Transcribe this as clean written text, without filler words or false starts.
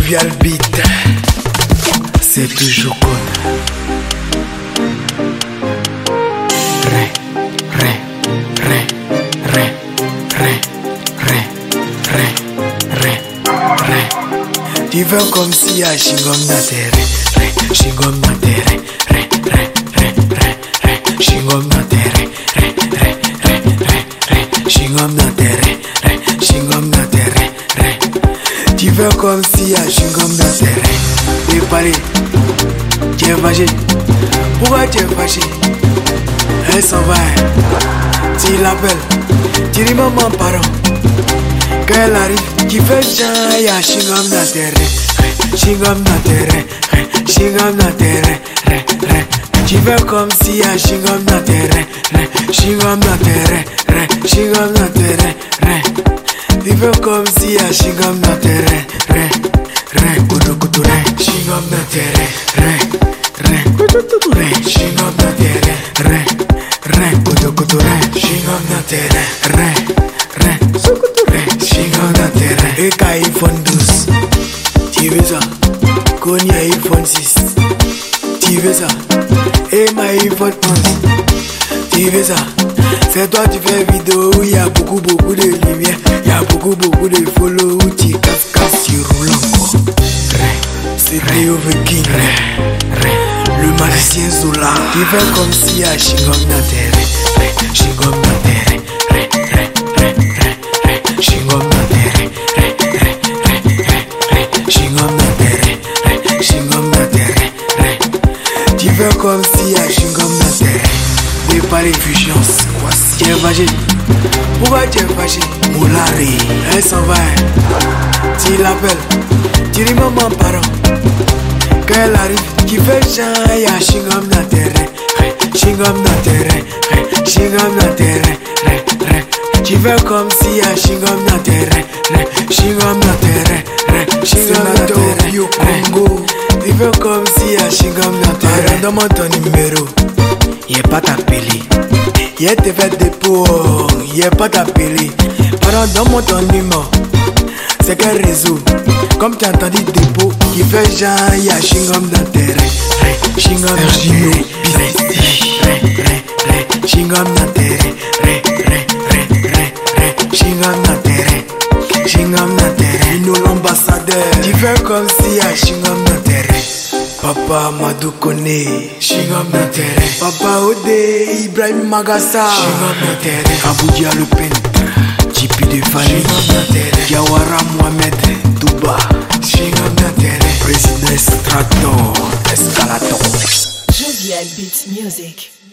Jovial Beat, c'est toujours con. Tu veux comme si à Shingom na terre, Shingom na terre, Shingom na terre, Shingom na terre, Shingom na terre. Tu veux comme si à Shingom na terre. Et parler, tu es fâché. Pourquoi tu es fâché? Elle s'en va, tu l'appelles, tu dis maman pardon. Quand elle arrive, tu fais chant, y'a Shingom na terre, Shingom na terre, Shingom na terre. Tu fais comme si y'a Shingom na terre, Shingom na terre, Shingom na terre. Tu fais comme si y'a Shingom na terre, Shingom na terre, Shingom na terre, Shingom na terre, Shingom na terre. Et qu'à iPhone 12, tu veux ça? Qu'on y a iPhone 6, tu veux ça? Et ma iPhone 11, tu veux ça? C'est toi tu fais vidéo où il y a beaucoup de lumière, il y a beaucoup de follow où tu casses sur roulant. C'est Rio King, le magicien Zola. Tu fais comme si à Shingom na terre, Shingom na terre, Shingom na terre, Shingom na terre, Shingom na terre. Tu fais comme si à Shingom na terre. Des palais fusions, quoi si tu es fâché? Pourquoi tu es fâché? Moulari, elle s'en va, tu l'appelles, tu dis maman pardon. Quand elle arrive, tu fais chant, y'a Shingom na terre, Shingom na terre, Shingom na terre. Tu fais comme si y'a Shingom na terre, Shingom na terre, Shingom na terre. Yo Congo, tu fais comme si y'a Shingom na terre. Donne-moi ton numéro, y'a pas t'appeler. Y'a te fait des pots, y'a pas t'appeler. Pardon, donne-moi ton numéro. C'est quel réseau? Comme tu as entendu dépôt, qui fait genre, y'a Shingom na terre, Shingom na terre, Shingom na terre, Shingom na terre, Shingom na terre. Nous l'ambassadeur, tu fais comme si y'a Shingom na terre. Papa Madou Kone, Shingom na terre. Papa Ode, Ibrahim Magassa, Shingom na terre. Aboudia le peintre, Tipi de famille, Shingom na terre. Diawara Mohamed, Touba, Shingom na terre. Président Straton, Escalator. Jovial Beat Music.